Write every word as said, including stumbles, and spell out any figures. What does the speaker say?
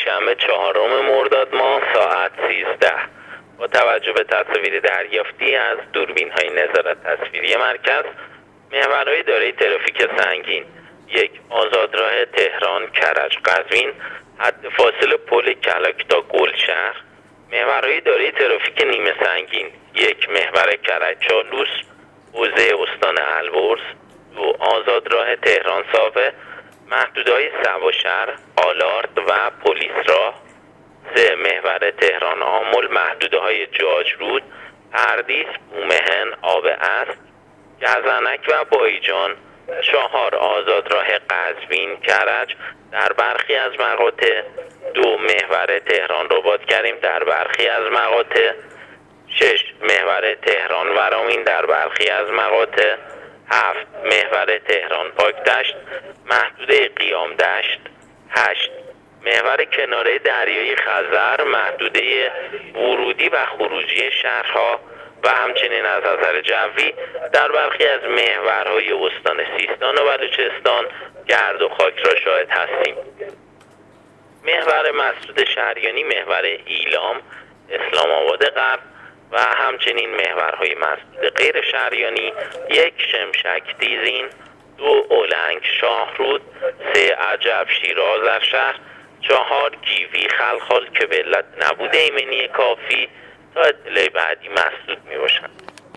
شنبه چهارم مرداد ماه ساعت سیزده با توجه به تصاویر دریافتی از دوربین های نظارت تصویری مرکز، محورهای دارای ترافیک سنگین: یک، آزادراه تهران کرج قزوین حد فاصل پل کلک تا گلشهر. محورهای دارای ترافیک نیمه سنگین: یک، محور کرج چالوس حوزه استان البرز. دو، آزادراه تهران صافه محدودهای سواشهر آلارد و پلیس راه. سه، محور تهران آمل محدودهای جاج رود پردیس بومهن آب است گزنک و بایجان. چهار، آزادراه قزوین کرج در برخی از مقاطع. دو، محور تهران رباط کریم در برخی از مقاطع. شش، محور تهران ورامین در برخی از مقاطع. هفت، محور تهران پاکدشت محدوده قیام دشت. هشت، محور کناره دریای خزر محدوده ورودی و خروجی شهرها و همچنین از نظر جوی در برخی از محورهای استان سیستان و بلوچستان گرد و خاک را شاهد هستیم. محور مسدود شهریانی محور ایلام اسلام آباد غرب و همچنین محورهای مسدود غیر شهریانی: یک، شمشک دیزین. دو، اولنگ شاهرود. سه، عجب شیراز شهر. چهار، گیوی خلخال که به علت نبوده ایمنی کافی تا اطلاع بعدی مسدود می باشند.